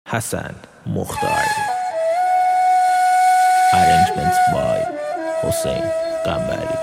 Hassan Mukhtar. Arrangements by Hossein Gambari.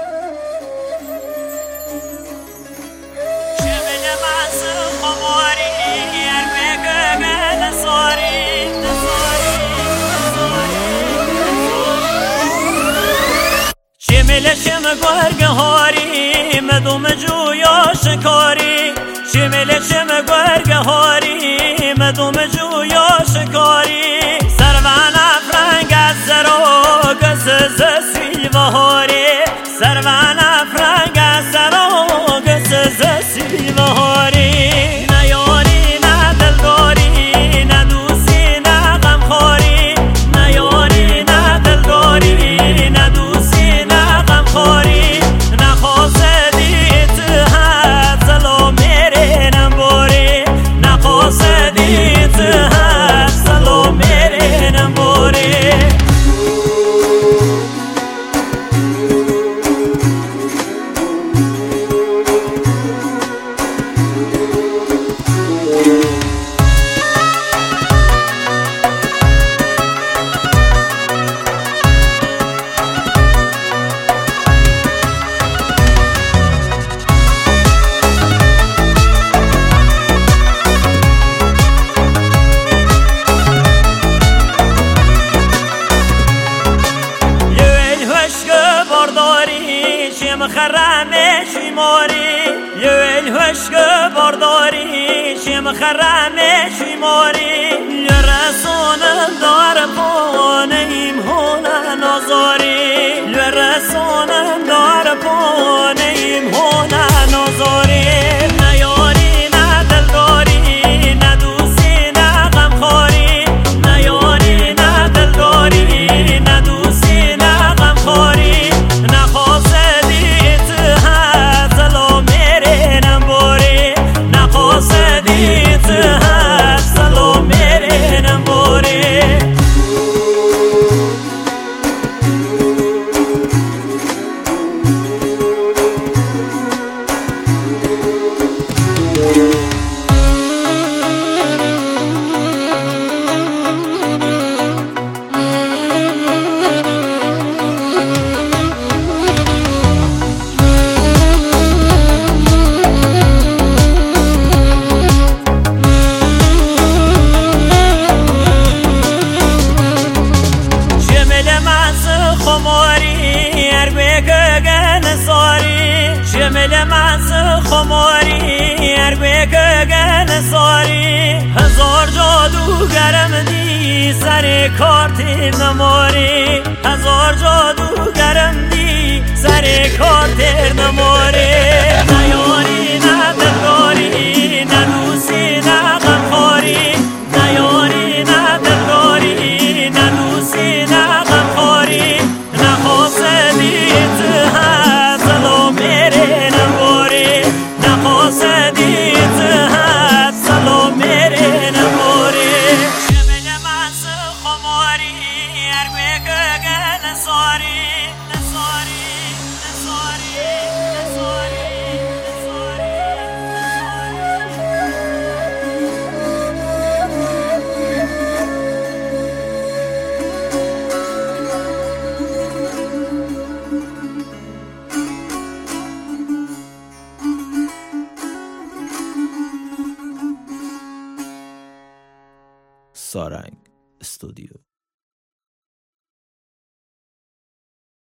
شملشم گرگ هاری مدوم جویا شکاری شملشم گرگ هاری مدوم جویا شکاری سروان افرنگ از زرو گسز سیل و هاری سروان افرنگ از زرو گسز سیل و هاری نیاری نه دلداری نه دوستی نه غمخواری نیاری نه دلداری نه دوستی نه غمخواری نخواستید هست سلو میره نمبوری نخواستید هست سلو میره نمبوری خرامه شیماری یویل هشک بارداری شیم خرامه شیماری لرسونم دار پونیم هونا نازاری لرسونم دار پونیم هونا نازاری نیاری نه دلداری نه دوستی نه غمخواری نیاری نه دلداری نه دوستی نه غمخواری نخواست صديت هسلو میره نمبوری شمل ماس خماری اربک گن ساری هزار جادوگرم دی سر کارتی نماری هزار جادوگرم دی سر کارتی نماری نیاری نه دلداری نه دوستی نه غمخواری نیاری نه دلداری نه دوستی نه غمخواری نخواستید هسلو میره نمبوری نخواستید هسلو میره نمبوری شمل ماس خماری اربک گن ساری نساری نساری نساری سارنگ استودیو.